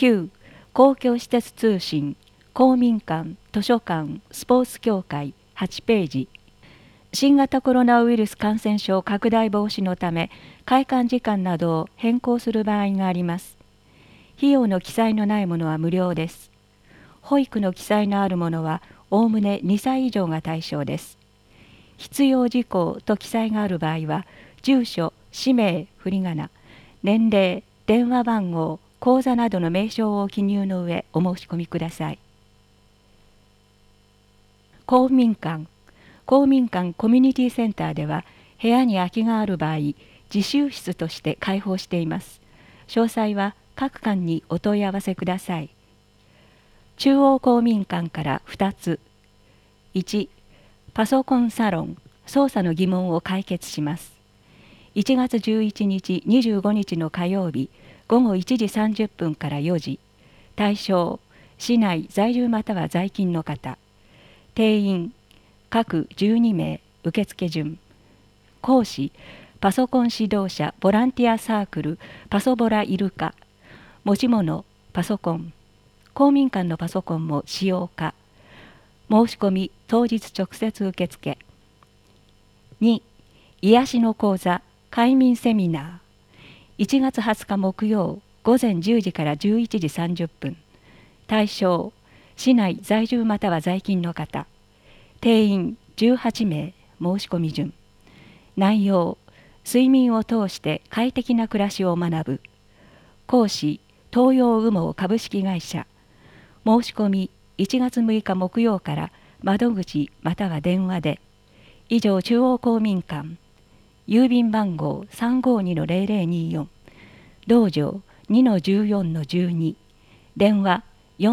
9、公共施設通信、公民館、図書館、スポーツ協会8ページ。新型コロナウイルス感染症拡大防止のため、開館時間などを変更する場合があります。費用の記載のないものは無料です。保育の記載のあるものは、おおむね2歳以上が対象です。必要事項と記載がある場合は、住所、氏名、振り仮名、年齢、電話番号、口座などの名称を記入の上お申し込みください。公民館コミュニティセンターでは、部屋に空きがある場合、自習室として開放しています。詳細は各館にお問い合わせください。中央公民館から2つ。1、パソコンサロン、操作の疑問を解決します。1月11日、25日の火曜日、午後1時30分から4時。対象、市内在住または在勤の方。定員、各12名、受付順。講師、パソコン指導者ボランティアサークルパソボライルカ。持ち物、パソコン。公民館のパソコンも使用可。申し込み当日直接受付。2、癒しの講座快眠セミナー。1月20日木曜午前10時から11時30分。対象、市内在住または在勤の方。定員18名、申し込み順。内容、睡眠を通して快適な暮らしを学ぶ。講師、東洋羽毛株式会社。申し込み1月6日木曜から窓口または電話で。以上、中央公民館。郵便番号 352-0024。道場 2-14-12。電話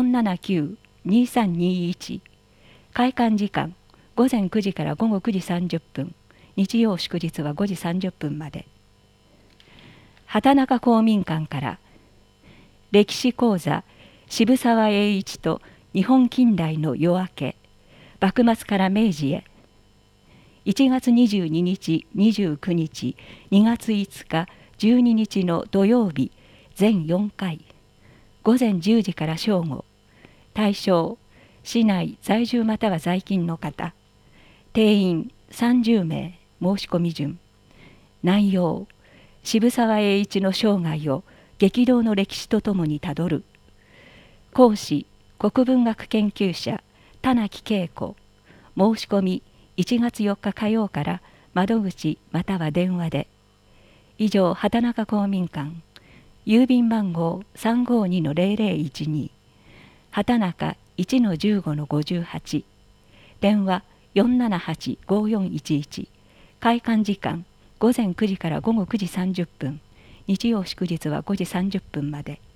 479-2321。開館時間午前9時から午後9時30分。日曜祝日は5時30分まで。畑中公民館から歴史講座渋沢栄一と日本近代の夜明け、幕末から明治へ。1月22日、29日、2月5日、12日の土曜日、全4回。午前10時から正午。対象、市内在住または在勤の方。定員30名、申し込み順。内容、渋沢栄一の生涯を激動の歴史とともにたどる。講師、国文学研究者田中恵子。申し込み1月4日火曜から窓口または電話で。以上、畑中公民館。郵便番号 352-0012。畑中 1-15-58。電話 478-5411。開館時間午前9時から午後9時30分。日曜祝日は5時30分まで。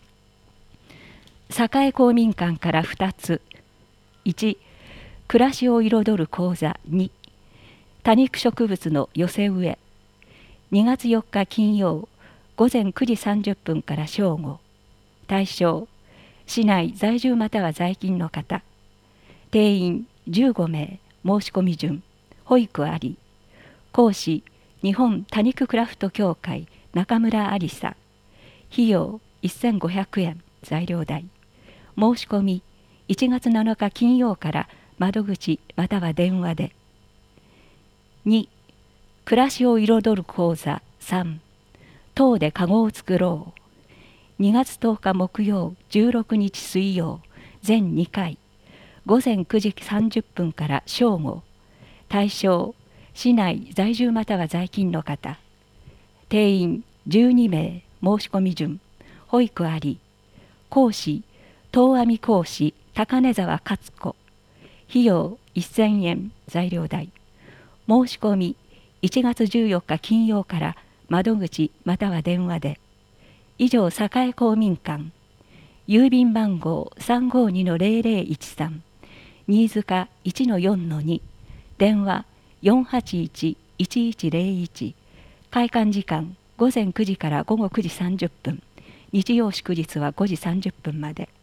栄公民館から2つ。1、暮らしを彩る講座。2、多肉植物の寄せ植え。2月4日金曜午前9時30分から正午。対象、市内在住または在勤の方。定員15名、申し込み順。保育あり。講師、日本多肉クラフト協会中村ありさ。費用1500円、材料代。申し込み1月7日金曜から窓口または電話で。2、暮らしを彩る講座。3、塔でかごを作ろう。2月10日木曜16日水曜、全2回。午前9時30分から正午。対象、市内在住または在勤の方。定員12名、申し込み順。保育あり。講師、遠網講師高根沢勝子。費用1000円、材料代。申し込み1月14日金曜から窓口または電話で。以上、栄公民館。郵便番号 352-0013。新塚 1-4-2。電話 481-1101。開館時間午前9時から午後9時30分。日曜祝日は5時30分まで。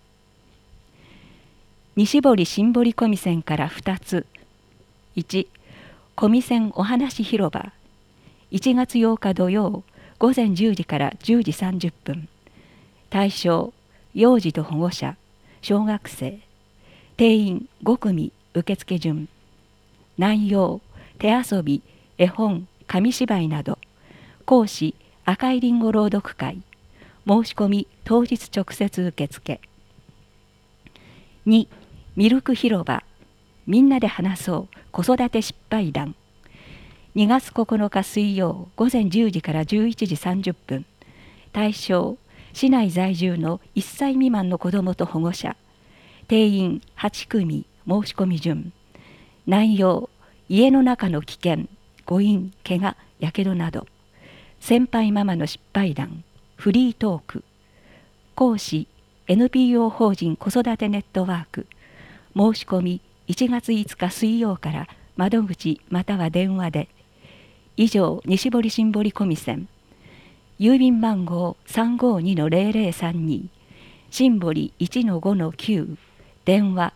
西堀新堀小見線から2つ。1、小見線お話広場。1月8日土曜午前10時から10時30分。対象、 幼児と保護者、小学生。定員5組受付順。内容、手遊び、絵本、紙芝居など。講師、赤いりんご朗読会。申し込み当日直接受付。2、ミルク広場。みんなで話そう子育て失敗談。2月9日水曜午前10時から11時30分。対象、市内在住の1歳未満の子どもと保護者。定員8組申し込み順。内容、家の中の危険、誤飲、怪我、やけどなど。先輩ママの失敗談、フリートーク。講師、NPO 法人子育てネットワーク。申し込み1月5日水曜から窓口または電話で。以上、西堀新堀コミセン。郵便番号 352-0032。新堀 1-5-9。電話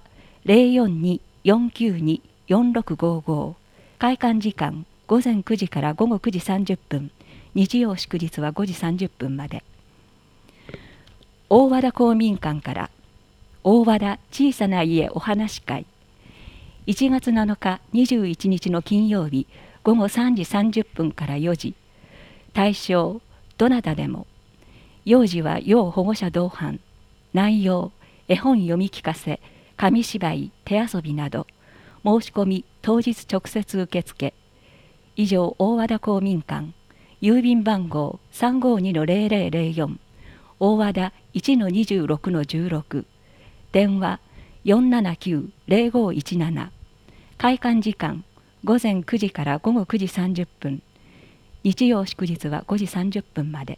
042-492-4655。開館時間午前9時から午後9時30分。日曜祝日は5時30分まで。大和田公民館から大和田小さな家お話会。1月7日21日の金曜日午後3時30分から4時。対象、どなたでも。幼児は要保護者同伴。内容、絵本読み聞かせ、紙芝居、手遊びなど。申し込み当日直接受付。以上、大和田公民館。郵便番号 352-0004。大和田 1-26-16。電話 479-0517。開館時間午前9時から午後9時30分。日曜祝日は5時30分まで。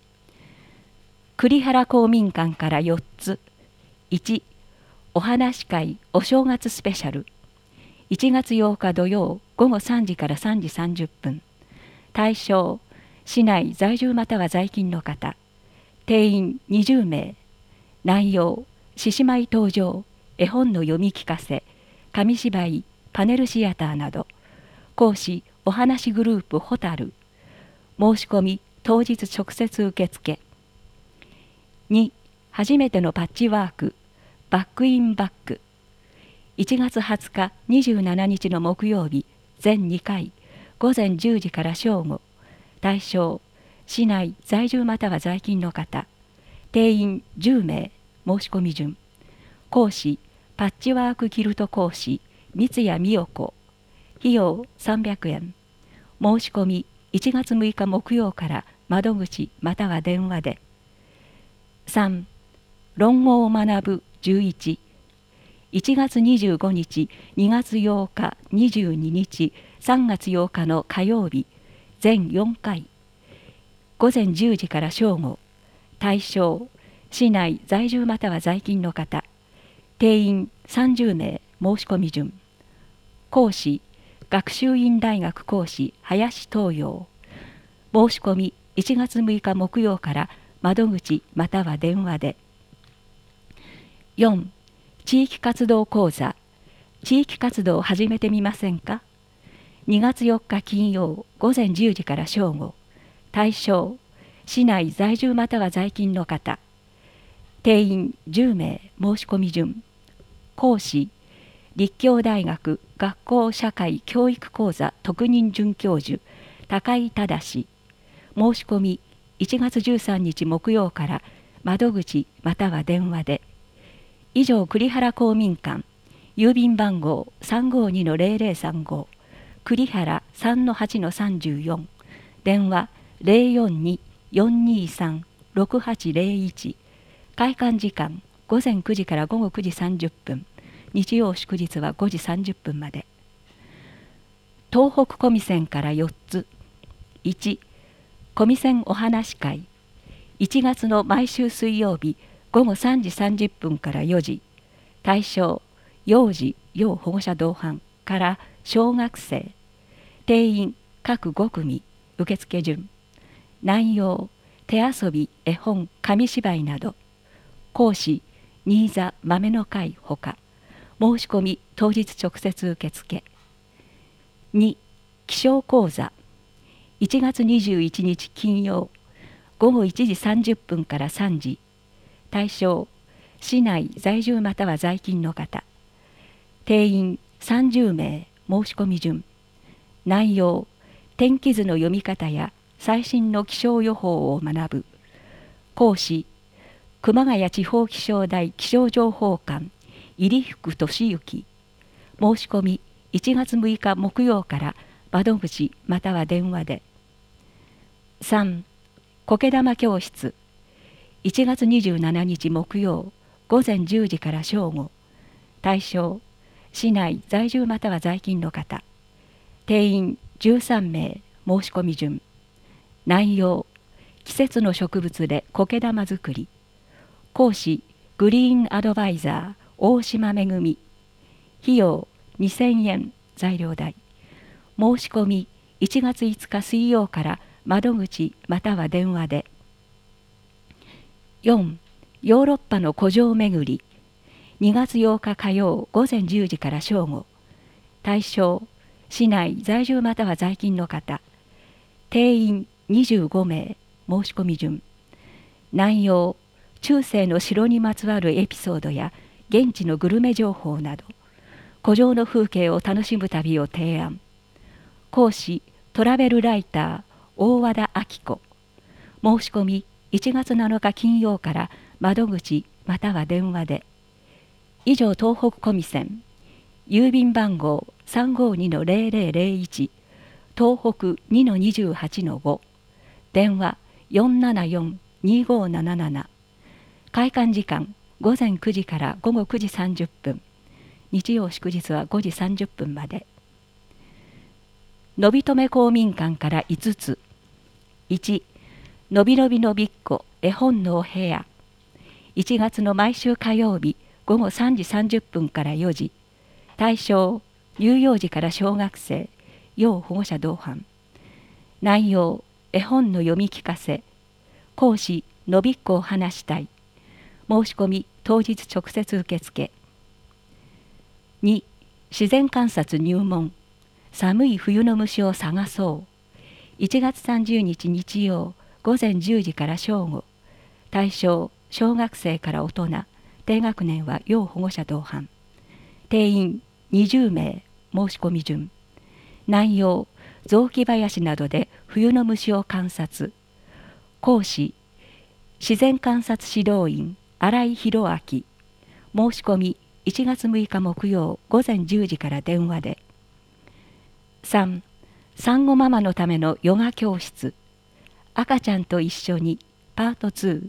栗原公民館から4つ。1、お話会お正月スペシャル。1月8日土曜午後3時から3時30分。対象、市内在住または在勤の方。定員20名。内容、獅子舞登場、絵本の読み聞かせ、紙芝居、パネルシアターなど。講師、お話グループホタル。申し込み当日直接受付。2、初めてのパッチワーク、バックインバック。1月20日27日の木曜日、全2回、午前10時から正午。対象、市内在住または在勤の方。定員10名、申し込み順。講師、パッチワークキルト講師、三谷美代子。費用300円。申し込み1月6日木曜から窓口または電話で。3、論語を学ぶ11。1月25日、2月8日、22日、3月8日の火曜日、全4回。午前10時から正午。対象、市内在住または在勤の方。定員30名、申し込み順。講師、学習院大学講師林東洋。申し込み1月6日木曜から窓口または電話で。4、地域活動講座。地域活動を始めてみませんか。2月4日金曜午前10時から正午。対象、市内在住または在勤の方。定員10名、申し込み順。講師、立教大学学校社会教育講座特任准教授高井忠。申し込み1月13日木曜から窓口または電話で。以上、栗原公民館。郵便番号 352-0035。栗原 3-8-34。電話 042-423-6801。開館時間午前9時から午後9時30分。日曜祝日は5時30分まで。東北コミセンから4つ。1、コミセンお話会。1月の毎週水曜日午後3時30分から4時。対象、幼児・要保護者同伴から小学生。定員各5組。受付順。内容、手遊び、絵本、紙芝居など。講師、新座豆の会ほか。申し込み当日直接受付。2、気象講座。1月21日金曜午後1時30分から3時。 対象市内在住または在勤の方。定員30名。申し込み順。内容天気図の読み方や最新の気象予報を学ぶ。講師熊谷地方気象台気象情報官入福俊之。申し込み1月6日木曜から窓口または電話で。3. 苔玉教室1月27日木曜午前10時から正午。対象市内在住または在勤の方。定員13名。申し込み順。内容季節の植物で苔玉作り。講師グリーンアドバイザー大島めぐみ。費用2000円。材料代。申し込み1月5日水曜から窓口または電話で。4. ヨーロッパの古城巡り2月8日火曜午前10時から正午。対象市内在住または在勤の方。定員25名。申し込み順。内容中世の城にまつわるエピソードや現地のグルメ情報など古城の風景を楽しむ旅を提案。講師トラベルライター大和田明子。申し込み1月7日金曜から窓口または電話で。以上東北コミセン郵便番号 352-0001 東北 2-28-5 電話 474-2577 開館時間午前9時から午後9時30分日曜祝日は5時30分まで。のびとめ公民館から5つ。1. のびのびのびっこ絵本のお部屋1月の毎週火曜日午後3時30分から4時。対象乳幼児から小学生要保護者同伴。内容絵本の読み聞かせ。講師のびっこを話したい。申し込み当日直接受付。2. 自然観察入門寒い冬の虫を探そう。1月30日日曜午前10時から正午。対象小学生から大人。低学年は要保護者同伴。定員20名。申し込み順。内容雑木林などで冬の虫を観察。講師自然観察指導員新井博明。申し込み1月6日木曜午前10時から電話で。3. 産後ママのためのヨガ教室赤ちゃんと一緒にパート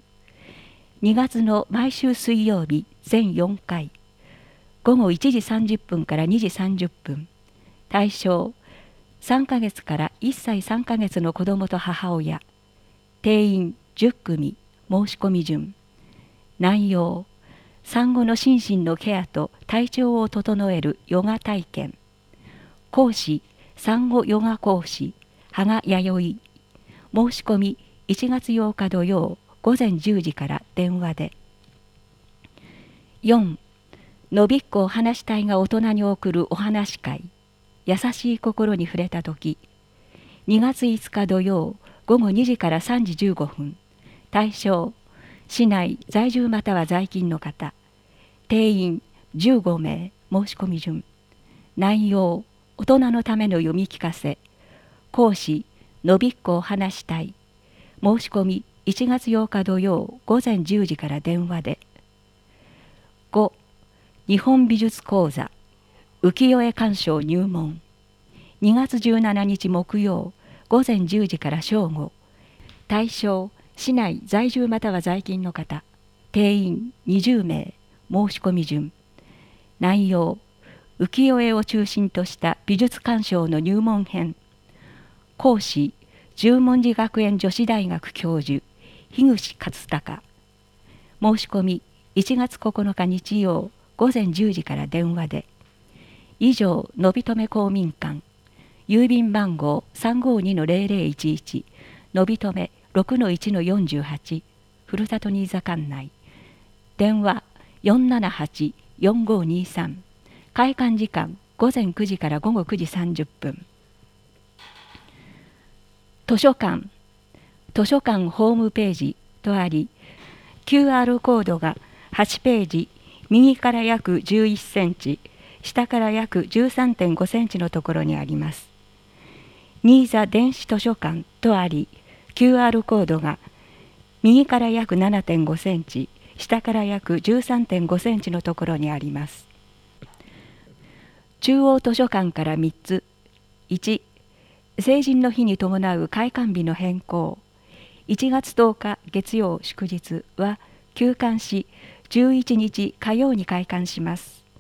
2。2月の毎週水曜日全4回午後1時30分から2時30分。対象3ヶ月から1歳3ヶ月の子どもと母親。定員10組。申し込み順。内容産後の心身のケアと体調を整えるヨガ体験。講師産後ヨガ講師羽賀弥生。申し込み1月8日土曜午前10時から電話で。4. のびっこを話したいが大人に送るお話会優しい心に触れた時2月5日土曜午後2時から3時15分。対象市内在住または在勤の方。定員15名。申し込み順。内容大人のための読み聞かせ。講師のびっこを話したい。申し込み1月8日土曜午前10時から電話で。5. 日本美術講座浮世絵鑑賞入門2月17日木曜午前10時から正午。対象市内在住または在勤の方。定員20名。申し込み順。内容浮世絵を中心とした美術鑑賞の入門編。講師十文字学園女子大学教授樋口勝孝。申し込み1月9日日曜午前10時から電話で。以上のびとめ公民館郵便番号 352-0011 のびとめ 6-1-48 ふるさと新座管内。電話 478-4523。開館時間午前9時から午後9時30分。図書館ホームページとあり、 QR コードが8ページ、右から約11センチ、下から約 13.5 センチのところにあります。新座電子図書館とあり、QR コードが右から約 7.5 センチ、下から約 13.5 センチのところにあります。中央図書館から3つ。1、成人の日に伴う開館日の変更。1月10日月曜祝日は休館し、11日火曜に開館します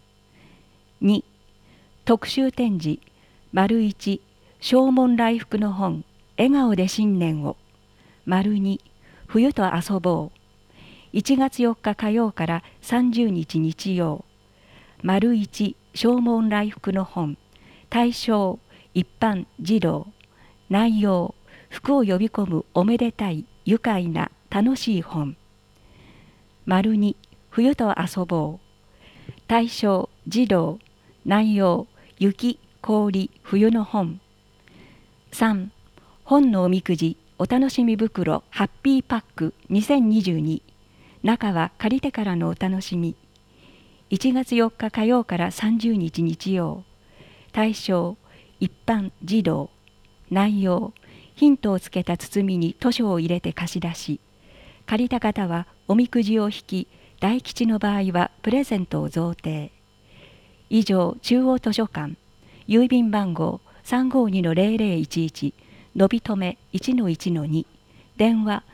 。2、特集展示、丸1、正門来福の本、笑顔で新年を。丸2、冬と遊ぼう。1月4日火曜から30日日曜。丸1、正門来福の本、対象、一般、児童。内容、福を呼び込むおめでたい、愉快な、楽しい本。丸2、冬と遊ぼう。対象、児童。内容、雪、氷、冬の本。3、本のおみくじ、お楽しみ袋、ハッピーパック2022。中は借りてからのお楽しみ。1月4日火曜から30日日曜。対象、一般、児童。内容、ヒントをつけた包みに図書を入れて貸し出し。借りた方はおみくじを引き、大吉の場合はプレゼントを贈呈。以上、中央図書館、郵便番号 352-0011、のびとめ 1-1-2、電話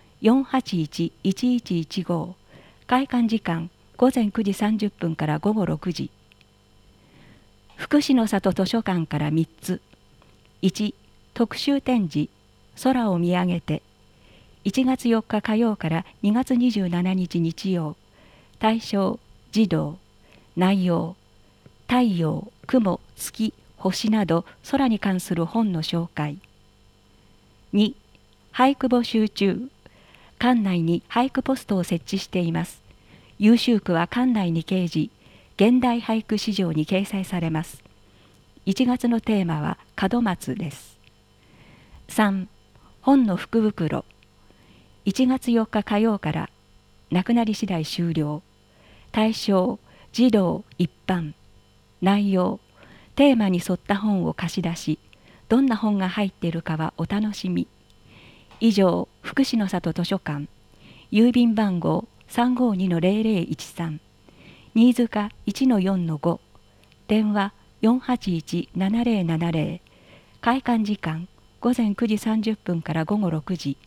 481-1115、開館時間午前9時30分から午後6時。福祉の里図書館から3つ。1、特集展示、空を見上げて。1月4日火曜から2月27日日曜。対象、児童。内容、太陽、雲、月、星など空に関する本の紹介。2、俳句募集中。館内に俳句ポストを設置しています。優秀句は館内に掲示、現代俳句市場に掲載されます。1月のテーマは門松です。3、本の福袋。1月4日火曜からなくなり次第終了。対象、児童一般。内容、テーマに沿った本を貸し出し、どんな本が入っているかはお楽しみ。以上、福祉の里図書館、郵便番号 352-0013、新塚 1-4-5、電話 481-7070、開館時間午前9時30分から午後6時。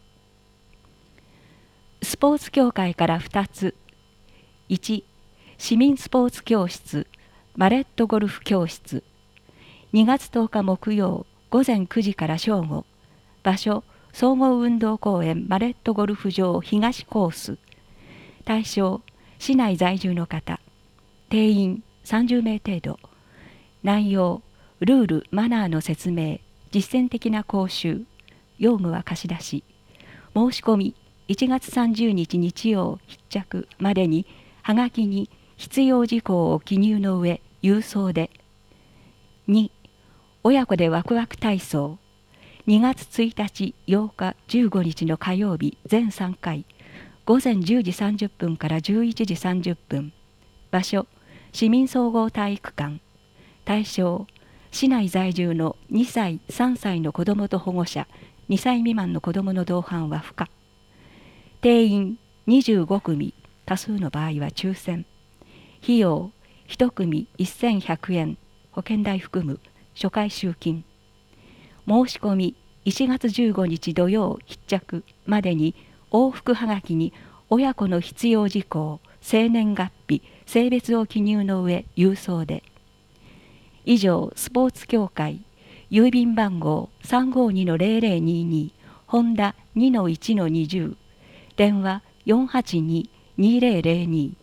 スポーツ協会から2つ。1、市民スポーツ教室、マレットゴルフ教室。2月10日木曜午前9時から正午。場所、総合運動公園マレットゴルフ場東コース。対象、市内在住の方。定員30名程度。内容、ルール・マナーの説明、実践的な講習。用具は貸し出し。申し込み1月30日日曜必着までに、はがきに必要事項を記入の上、郵送で。2、親子でワクワク体操。2月1日、8日、15日の火曜日全3回。午前10時30分から11時30分。場所、市民総合体育館。対象、市内在住の2歳、3歳の子どもと保護者、2歳未満の子どもの同伴は不可。定員25組、多数の場合は抽選。費用、1組1100円、保険代含む、初回集金。申し込み1月15日土曜必着までに、往復はがきに親子の必要事項、生年月日、性別を記入の上、郵送で。以上、スポーツ協会、郵便番号 352-0022、ホンダ 2-1-20、電話 482-2002、